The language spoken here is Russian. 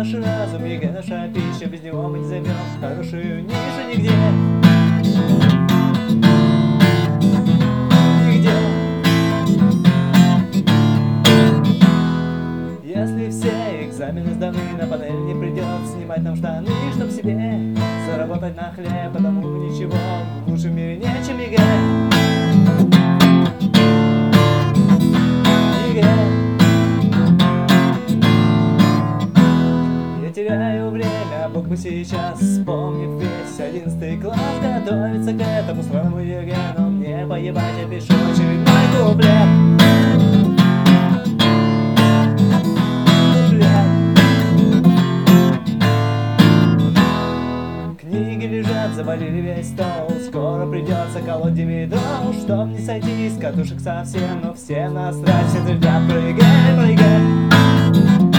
наш разум, ЕГЭ наша пища, без него мы не займем хорошую нишу нигде. Нигде. Если все экзамены сданы, на панель не придется снимать нам штаны, чтоб себе заработать на хлеб, потому ничего лучше в мире нет, чем ЕГЭ. Я теряю время, Бог бы сейчас, вспомнив весь 11 класс, готовится к этому странному ЕГЭ, но мне поебать, я пишу очередной куплет. Книги лежат, завалили весь стол, скоро придется колоть димедол, чтоб не сойти с катушек совсем, но все насрать, все твердят про ЕГЭ, про ЕГЭ.